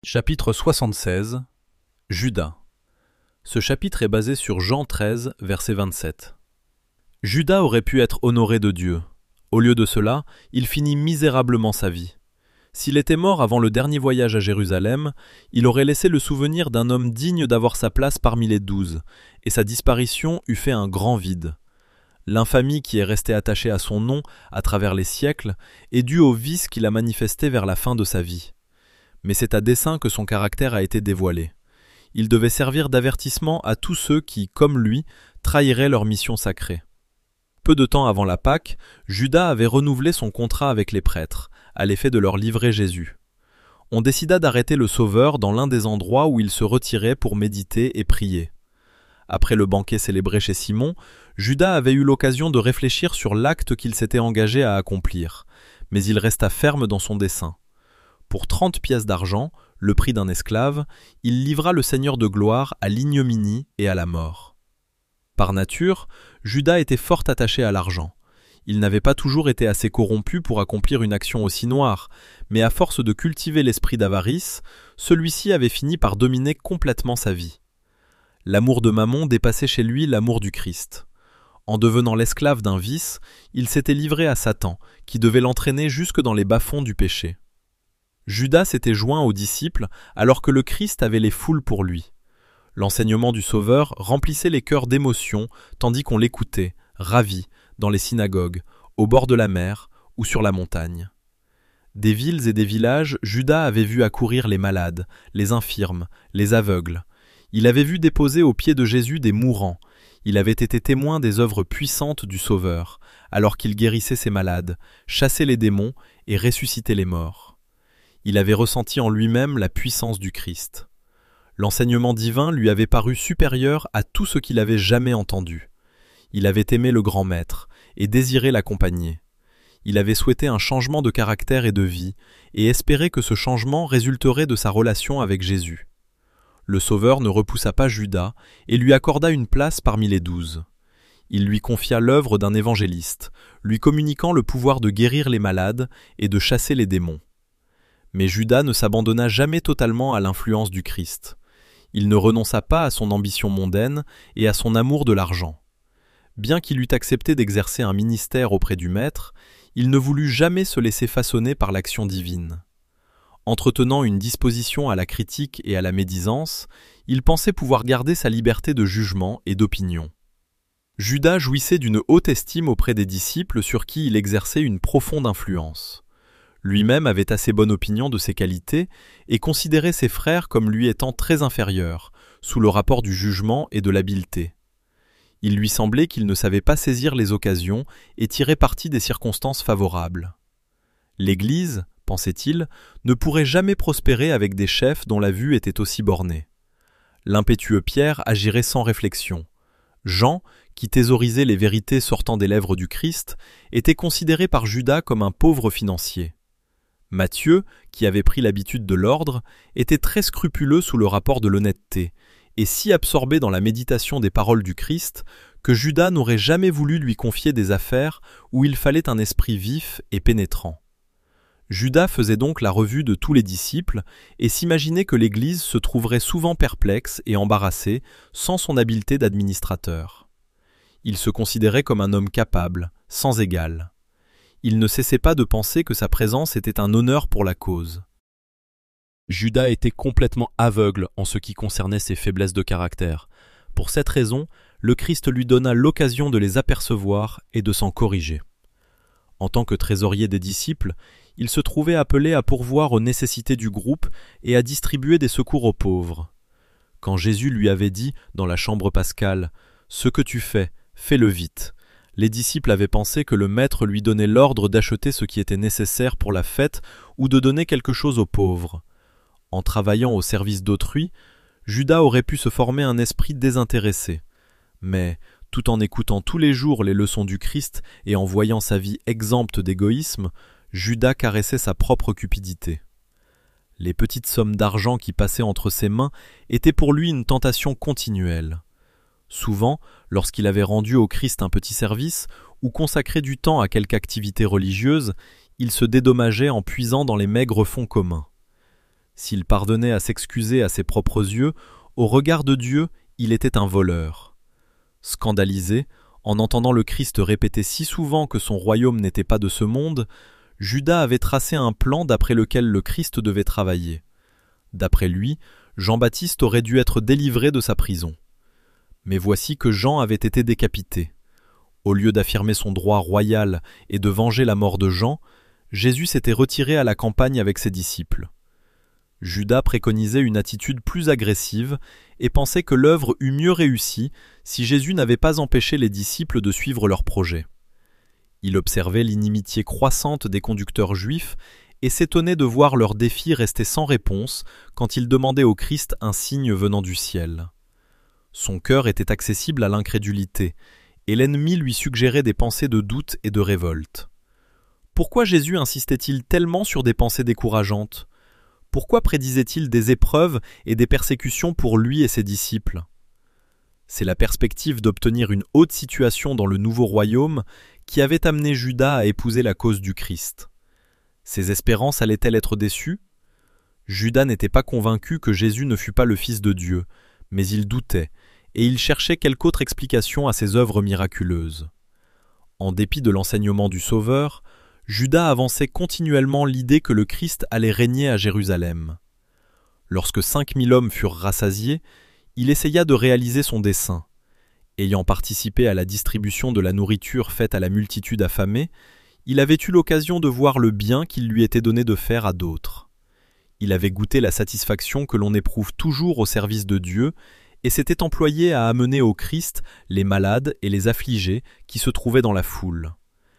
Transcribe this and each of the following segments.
Chapitre 76 Judas. Ce chapitre est basé sur Jean 13, verset 27. Judas aurait pu être honoré de Dieu. Au lieu de cela, il finit misérablement sa vie. S'il était mort avant le dernier voyage à Jérusalem, il aurait laissé le souvenir d'un homme digne d'avoir sa place parmi les 12, et sa disparition eût fait un grand vide. L'infamie qui est restée attachée à son nom à travers les siècles est due au vice qu'il a manifesté vers la fin de sa vie. Mais c'est à dessein que son caractère a été dévoilé. Il devait servir d'avertissement à tous ceux qui, comme lui, trahiraient leur mission sacrée. Peu de temps avant la Pâque, Judas avait renouvelé son contrat avec les prêtres, à l'effet de leur livrer Jésus. On décida d'arrêter le Sauveur dans l'un des endroits où il se retirait pour méditer et prier. Après le banquet célébré chez Simon, Judas avait eu l'occasion de réfléchir sur l'acte qu'il s'était engagé à accomplir, mais il resta ferme dans son dessein. Pour 30 pièces d'argent, le prix d'un esclave, il livra le Seigneur de gloire à l'ignominie et à la mort. Par nature, Judas était fort attaché à l'argent. Il n'avait pas toujours été assez corrompu pour accomplir une action aussi noire, mais à force de cultiver l'esprit d'avarice, celui-ci avait fini par dominer complètement sa vie. L'amour de Mammon dépassait chez lui l'amour du Christ. En devenant l'esclave d'un vice, il s'était livré à Satan, qui devait l'entraîner jusque dans les bas-fonds du péché. Judas s'était joint aux disciples alors que le Christ avait les foules pour lui. L'enseignement du Sauveur remplissait les cœurs d'émotion tandis qu'on l'écoutait, ravi, dans les synagogues, au bord de la mer ou sur la montagne. Des villes et des villages, Judas avait vu accourir les malades, les infirmes, les aveugles. Il avait vu déposer aux pieds de Jésus des mourants. Il avait été témoin des œuvres puissantes du Sauveur, alors qu'il guérissait ses malades, chassait les démons et ressuscitait les morts. Il avait ressenti en lui-même la puissance du Christ. L'enseignement divin lui avait paru supérieur à tout ce qu'il avait jamais entendu. Il avait aimé le grand maître et désiré l'accompagner. Il avait souhaité un changement de caractère et de vie et espéré que ce changement résulterait de sa relation avec Jésus. Le Sauveur ne repoussa pas Judas et lui accorda une place parmi les 12. Il lui confia l'œuvre d'un évangéliste, lui communiquant le pouvoir de guérir les malades et de chasser les démons. Mais Judas ne s'abandonna jamais totalement à l'influence du Christ. Il ne renonça pas à son ambition mondaine et à son amour de l'argent. Bien qu'il eût accepté d'exercer un ministère auprès du Maître, il ne voulut jamais se laisser façonner par l'action divine. Entretenant une disposition à la critique et à la médisance, il pensait pouvoir garder sa liberté de jugement et d'opinion. Judas jouissait d'une haute estime auprès des disciples sur qui il exerçait une profonde influence. Lui-même avait assez bonne opinion de ses qualités et considérait ses frères comme lui étant très inférieurs, sous le rapport du jugement et de l'habileté. Il lui semblait qu'il ne savait pas saisir les occasions et tirer parti des circonstances favorables. L'Église, pensait-il, ne pourrait jamais prospérer avec des chefs dont la vue était aussi bornée. L'impétueux Pierre agirait sans réflexion. Jean, qui thésaurisait les vérités sortant des lèvres du Christ, était considéré par Judas comme un pauvre financier. Matthieu, qui avait pris l'habitude de l'ordre, était très scrupuleux sous le rapport de l'honnêteté, et si absorbé dans la méditation des paroles du Christ que Judas n'aurait jamais voulu lui confier des affaires où il fallait un esprit vif et pénétrant. Judas faisait donc la revue de tous les disciples et s'imaginait que l'Église se trouverait souvent perplexe et embarrassée sans son habileté d'administrateur. Il se considérait comme un homme capable, sans égal. Il ne cessait pas de penser que sa présence était un honneur pour la cause. Judas était complètement aveugle en ce qui concernait ses faiblesses de caractère. Pour cette raison, le Christ lui donna l'occasion de les apercevoir et de s'en corriger. En tant que trésorier des disciples, il se trouvait appelé à pourvoir aux nécessités du groupe et à distribuer des secours aux pauvres. Quand Jésus lui avait dit, dans la chambre pascale, « Ce que tu fais, fais-le vite », les disciples avaient pensé que le maître lui donnait l'ordre d'acheter ce qui était nécessaire pour la fête ou de donner quelque chose aux pauvres. En travaillant au service d'autrui, Judas aurait pu se former un esprit désintéressé. Mais, tout en écoutant tous les jours les leçons du Christ et en voyant sa vie exempte d'égoïsme, Judas caressait sa propre cupidité. Les petites sommes d'argent qui passaient entre ses mains étaient pour lui une tentation continuelle. Souvent, lorsqu'il avait rendu au Christ un petit service ou consacré du temps à quelque activité religieuse, il se dédommageait en puisant dans les maigres fonds communs. S'il parvenait à s'excuser à ses propres yeux, au regard de Dieu, il était un voleur. Scandalisé, en entendant le Christ répéter si souvent que son royaume n'était pas de ce monde, Judas avait tracé un plan d'après lequel le Christ devait travailler. D'après lui, Jean-Baptiste aurait dû être délivré de sa prison. Mais voici que Jean avait été décapité. Au lieu d'affirmer son droit royal et de venger la mort de Jean, Jésus s'était retiré à la campagne avec ses disciples. Judas préconisait une attitude plus agressive et pensait que l'œuvre eût mieux réussi si Jésus n'avait pas empêché les disciples de suivre leur projet. Il observait l'inimitié croissante des conducteurs juifs et s'étonnait de voir leurs défis rester sans réponse quand ils demandaient au Christ un signe venant du ciel. Son cœur était accessible à l'incrédulité, et l'ennemi lui suggérait des pensées de doute et de révolte. Pourquoi Jésus insistait-il tellement sur des pensées décourageantes ? Pourquoi prédisait-il des épreuves et des persécutions pour lui et ses disciples ? C'est la perspective d'obtenir une haute situation dans le nouveau royaume qui avait amené Judas à épouser la cause du Christ. Ses espérances allaient-elles être déçues ? Judas n'était pas convaincu que Jésus ne fût pas le Fils de Dieu, mais il doutait, et il cherchait quelque autre explication à ses œuvres miraculeuses. En dépit de l'enseignement du Sauveur, Judas avançait continuellement l'idée que le Christ allait régner à Jérusalem. Lorsque 5000 hommes furent rassasiés, il essaya de réaliser son dessein. Ayant participé à la distribution de la nourriture faite à la multitude affamée, il avait eu l'occasion de voir le bien qu'il lui était donné de faire à d'autres. Il avait goûté la satisfaction que l'on éprouve toujours au service de Dieu et s'était employé à amener au Christ les malades et les affligés qui se trouvaient dans la foule.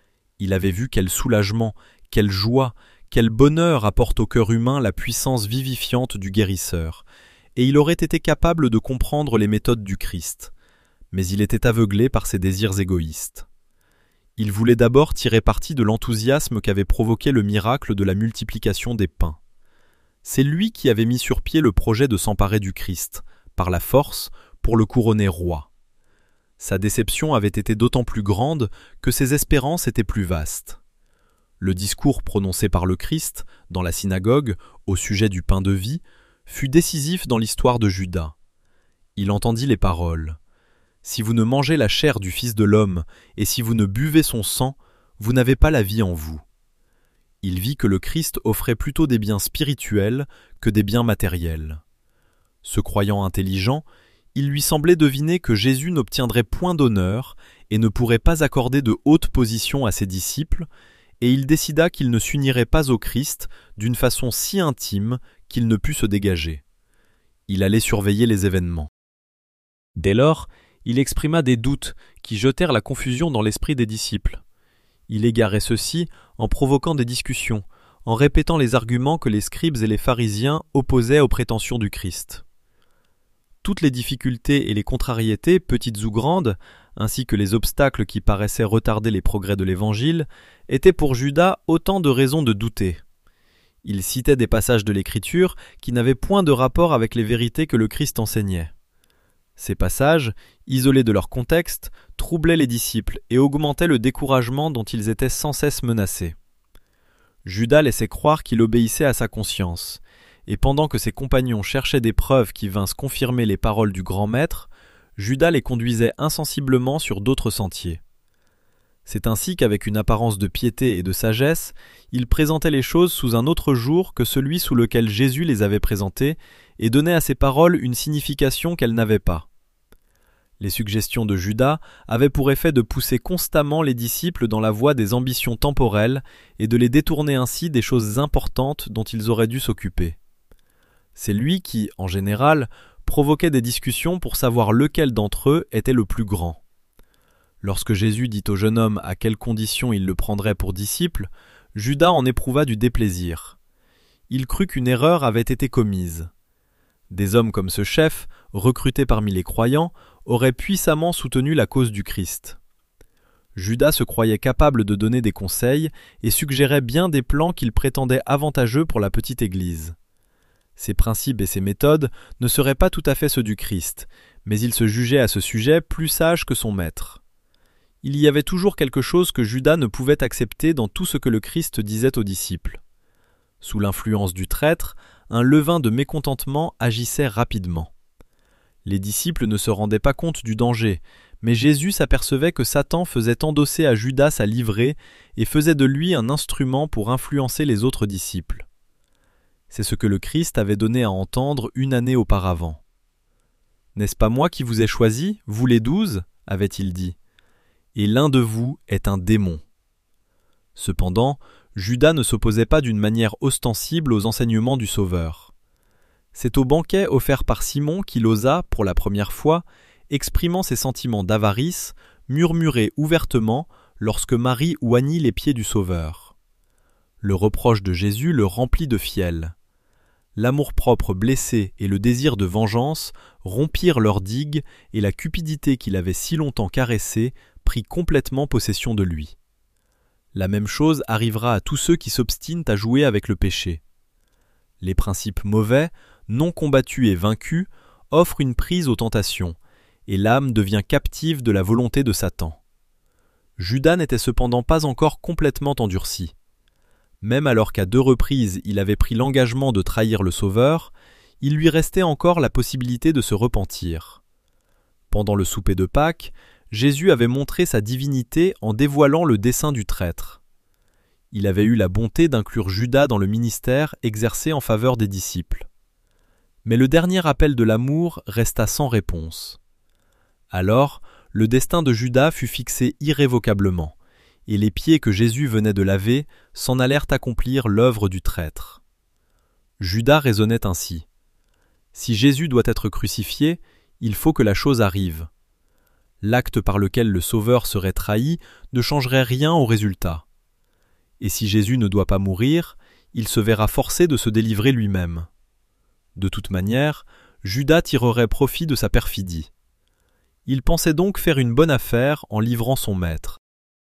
Il avait vu quel soulagement, quelle joie, quel bonheur apporte au cœur humain la puissance vivifiante du guérisseur, et il aurait été capable de comprendre les méthodes du Christ. Mais il était aveuglé par ses désirs égoïstes. Il voulait d'abord tirer parti de l'enthousiasme qu'avait provoqué le miracle de la multiplication des pains. C'est lui qui avait mis sur pied le projet de s'emparer du Christ, par la force, pour le couronner roi. Sa déception avait été d'autant plus grande que ses espérances étaient plus vastes. Le discours prononcé par le Christ, dans la synagogue, au sujet du pain de vie, fut décisif dans l'histoire de Judas. Il entendit les paroles « Si vous ne mangez la chair du Fils de l'homme, et si vous ne buvez son sang, vous n'avez pas la vie en vous. » Il vit que le Christ offrait plutôt des biens spirituels que des biens matériels. Se croyant intelligent, il lui semblait deviner que Jésus n'obtiendrait point d'honneur et ne pourrait pas accorder de haute position à ses disciples, et il décida qu'il ne s'unirait pas au Christ d'une façon si intime qu'il ne put se dégager. Il allait surveiller les événements. Dès lors, il exprima des doutes qui jetèrent la confusion dans l'esprit des disciples. Il égarait ceux-ci en provoquant des discussions, en répétant les arguments que les scribes et les pharisiens opposaient aux prétentions du Christ. Toutes les difficultés et les contrariétés, petites ou grandes, ainsi que les obstacles qui paraissaient retarder les progrès de l'Évangile, étaient pour Judas autant de raisons de douter. Il citait des passages de l'Écriture qui n'avaient point de rapport avec les vérités que le Christ enseignait. Ces passages, isolés de leur contexte, troublaient les disciples et augmentaient le découragement dont ils étaient sans cesse menacés. Judas laissait croire qu'il obéissait à sa conscience, et pendant que ses compagnons cherchaient des preuves qui vinssent confirmer les paroles du grand maître, Judas les conduisait insensiblement sur d'autres sentiers. C'est ainsi qu'avec une apparence de piété et de sagesse, il présentait les choses sous un autre jour que celui sous lequel Jésus les avait présentées et donnait à ses paroles une signification qu'elles n'avaient pas. Les suggestions de Judas avaient pour effet de pousser constamment les disciples dans la voie des ambitions temporelles et de les détourner ainsi des choses importantes dont ils auraient dû s'occuper. C'est lui qui, en général, provoquait des discussions pour savoir lequel d'entre eux était le plus grand. Lorsque Jésus dit au jeune homme à quelles conditions il le prendrait pour disciple, Judas en éprouva du déplaisir. Il crut qu'une erreur avait été commise. Des hommes comme ce chef, recrutés parmi les croyants, auraient puissamment soutenu la cause du Christ. Judas se croyait capable de donner des conseils et suggérait bien des plans qu'il prétendait avantageux pour la petite Église. Ses principes et ses méthodes ne seraient pas tout à fait ceux du Christ, mais il se jugeait à ce sujet plus sage que son maître. Il y avait toujours quelque chose que Judas ne pouvait accepter dans tout ce que le Christ disait aux disciples. Sous l'influence du traître, un levain de mécontentement agissait rapidement. Les disciples ne se rendaient pas compte du danger, mais Jésus s'apercevait que Satan faisait endosser à Judas sa livrée et faisait de lui un instrument pour influencer les autres disciples. C'est ce que le Christ avait donné à entendre une année auparavant. « N'est-ce pas moi qui vous ai choisis, vous les 12 ?» avait-il dit. « Et l'un de vous est un démon. » Cependant, Judas ne s'opposait pas d'une manière ostensible aux enseignements du Sauveur. C'est au banquet offert par Simon qu'il osa, pour la première fois, exprimant ses sentiments d'avarice, murmurer ouvertement lorsque Marie oignit les pieds du Sauveur. Le reproche de Jésus le remplit de fiel. L'amour-propre blessé et le désir de vengeance rompirent leur digue et la cupidité qu'il avait si longtemps caressée prit complètement possession de lui. La même chose arrivera à tous ceux qui s'obstinent à jouer avec le péché. Les principes mauvais, non combattus et vaincus, offrent une prise aux tentations, et l'âme devient captive de la volonté de Satan. Judas n'était cependant pas encore complètement endurci. Même alors qu'à 2 reprises il avait pris l'engagement de trahir le Sauveur, il lui restait encore la possibilité de se repentir. Pendant le souper de Pâques, Jésus avait montré sa divinité en dévoilant le dessein du traître. Il avait eu la bonté d'inclure Judas dans le ministère exercé en faveur des disciples. Mais le dernier appel de l'amour resta sans réponse. Alors, le destin de Judas fut fixé irrévocablement, et les pieds que Jésus venait de laver s'en allèrent accomplir l'œuvre du traître. Judas raisonnait ainsi. Si Jésus doit être crucifié, il faut que la chose arrive. L'acte par lequel le Sauveur serait trahi ne changerait rien au résultat. Et si Jésus ne doit pas mourir, il se verra forcé de se délivrer lui-même. De toute manière, Judas tirerait profit de sa perfidie. Il pensait donc faire une bonne affaire en livrant son maître.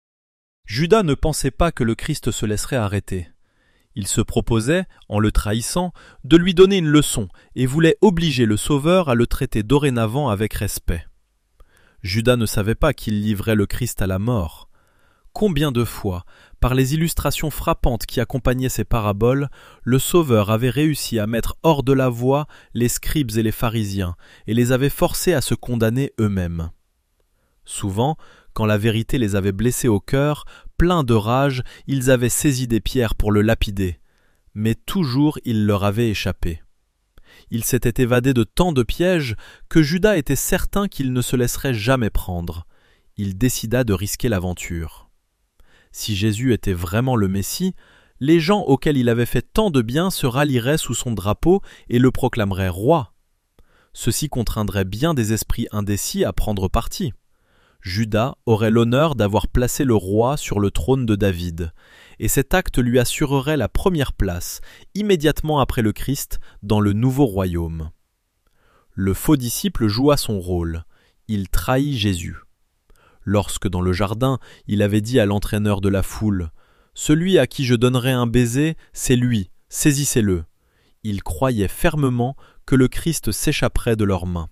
Judas ne pensait pas que le Christ se laisserait arrêter. Il se proposait, en le trahissant, de lui donner une leçon et voulait obliger le Sauveur à le traiter dorénavant avec respect. Judas ne savait pas qu'il livrait le Christ à la mort. Combien de fois, par les illustrations frappantes qui accompagnaient ces paraboles, le Sauveur avait réussi à mettre hors de la voie les scribes et les pharisiens et les avait forcés à se condamner eux-mêmes. Souvent, quand la vérité les avait blessés au cœur, pleins de rage, ils avaient saisi des pierres pour le lapider, mais toujours il leur avait échappé. Il s'était évadé de tant de pièges que Judas était certain qu'il ne se laisserait jamais prendre. Il décida de risquer l'aventure. Si Jésus était vraiment le Messie, les gens auxquels il avait fait tant de bien se rallieraient sous son drapeau et le proclameraient roi. Ceci contraindrait bien des esprits indécis à prendre parti. Judas aurait l'honneur d'avoir placé le roi sur le trône de David, et cet acte lui assurerait la première place, immédiatement après le Christ, dans le nouveau royaume. Le faux disciple joua son rôle. Il trahit Jésus. Lorsque, dans le jardin, il avait dit à l'entraîneur de la foule « Celui à qui je donnerai un baiser, c'est lui, saisissez-le », il croyait fermement que le Christ s'échapperait de leurs mains.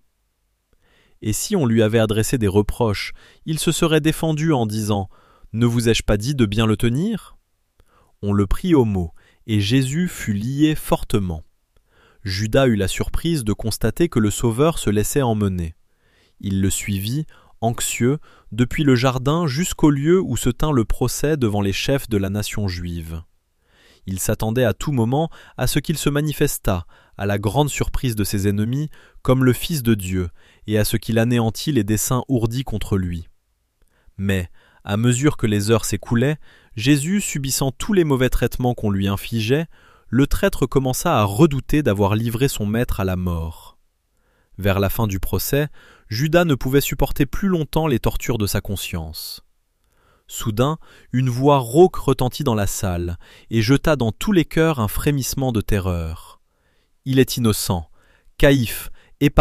Et si on lui avait adressé des reproches, il se serait défendu en disant « Ne vous ai-je pas dit de bien le tenir ?» On le prit au mot, et Jésus fut lié fortement. Judas eut la surprise de constater que le Sauveur se laissait emmener. Il le suivit, anxieux, depuis le jardin jusqu'au lieu où se tint le procès devant les chefs de la nation juive. Il s'attendait à tout moment à ce qu'il se manifestât, à la grande surprise de ses ennemis, comme le Fils de Dieu, et à ce qu'il anéantît les desseins ourdis contre lui. Mais, à mesure que les heures s'écoulaient, Jésus subissant tous les mauvais traitements qu'on lui infligeait, le traître commença à redouter d'avoir livré son maître à la mort. Vers la fin du procès, Judas ne pouvait supporter plus longtemps les tortures de sa conscience. Soudain, une voix rauque retentit dans la salle et jeta dans tous les cœurs un frémissement de terreur. « Il est innocent. Caïphe, épargne-le !»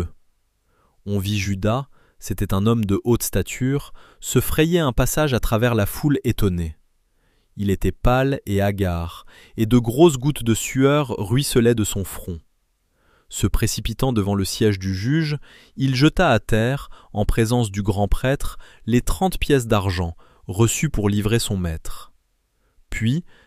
On vit Judas, c'était un homme de haute stature, se frayer un passage à travers la foule étonnée. Il était pâle et hagard, et de grosses gouttes de sueur ruisselaient de son front. Se précipitant devant le siège du juge, il jeta à terre, en présence du grand prêtre, les 30 pièces d'argent, reçues pour livrer son maître. Puis,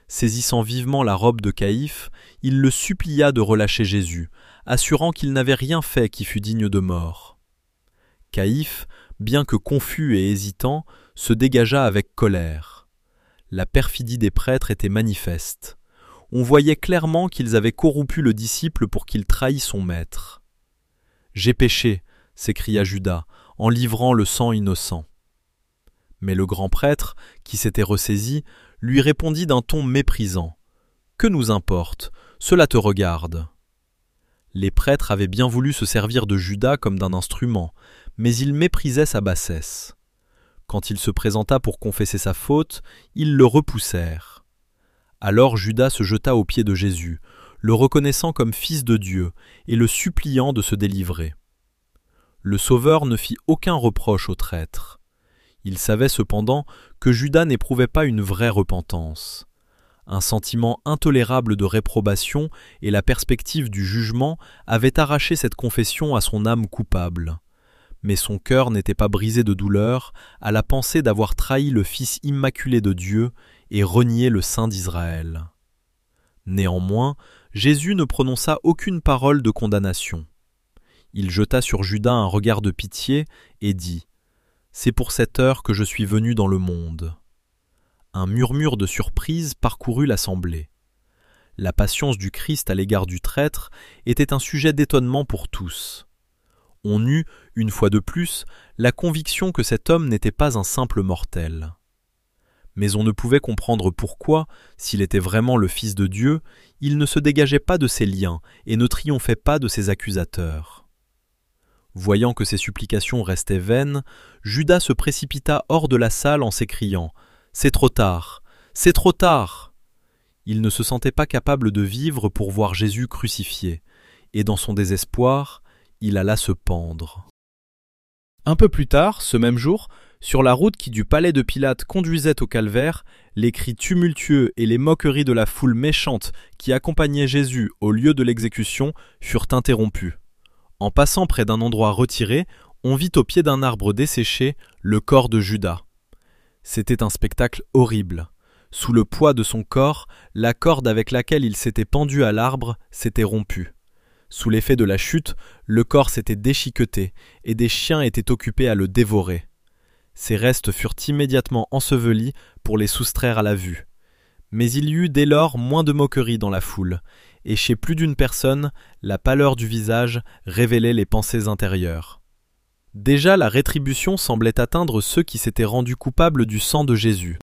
Saisissant vivement la robe de Caïphe, il le supplia de relâcher Jésus, assurant qu'il n'avait rien fait qui fût digne de mort. Caïphe, bien que confus et hésitant, se dégagea avec colère. La perfidie des prêtres était manifeste. On voyait clairement qu'ils avaient corrompu le disciple pour qu'il trahît son maître. « J'ai péché », s'écria Judas, en livrant le sang innocent. Mais le grand prêtre, qui s'était ressaisi, lui répondit d'un ton méprisant. « Que nous importe, cela te regarde. » Les prêtres avaient bien voulu se servir de Judas comme d'un instrument, mais ils méprisaient sa bassesse. Quand il se présenta pour confesser sa faute, ils le repoussèrent. Alors Judas se jeta aux pieds de Jésus, le reconnaissant comme fils de Dieu et le suppliant de se délivrer. Le Sauveur ne fit aucun reproche au traître. Il savait cependant que Judas n'éprouvait pas une vraie repentance. Un sentiment intolérable de réprobation et la perspective du jugement avaient arraché cette confession à son âme coupable. Mais son cœur n'était pas brisé de douleur à la pensée d'avoir trahi le Fils immaculé de Dieu et renié le Saint d'Israël. Néanmoins, Jésus ne prononça aucune parole de condamnation. Il jeta sur Judas un regard de pitié et dit « C'est pour cette heure que je suis venu dans le monde. » Un murmure de surprise parcourut l'assemblée. La patience du Christ à l'égard du traître était un sujet d'étonnement pour tous. On eut, une fois de plus, la conviction que cet homme n'était pas un simple mortel. Mais on ne pouvait comprendre pourquoi, s'il était vraiment le Fils de Dieu, il ne se dégageait pas de ses liens et ne triomphait pas de ses accusateurs. Voyant que ses supplications restaient vaines, Judas se précipita hors de la salle en s'écriant « C'est trop tard, c'est trop tard !» Il ne se sentait pas capable de vivre pour voir Jésus crucifié, et dans son désespoir, il alla se pendre. Un peu plus tard, ce même jour, sur la route qui du palais de Pilate conduisait au calvaire, les cris tumultueux et les moqueries de la foule méchante qui accompagnait Jésus au lieu de l'exécution furent interrompus. En passant près d'un endroit retiré, on vit au pied d'un arbre desséché le corps de Judas. C'était un spectacle horrible. Sous le poids de son corps, la corde avec laquelle il s'était pendu à l'arbre s'était rompue. Sous l'effet de la chute, le corps s'était déchiqueté et des chiens étaient occupés à le dévorer. Ses restes furent immédiatement ensevelis pour les soustraire à la vue. Mais il y eut dès lors moins de moqueries dans la foule, et chez plus d'une personne, la pâleur du visage révélait les pensées intérieures. Déjà la rétribution semblait atteindre ceux qui s'étaient rendus coupables du sang de Jésus.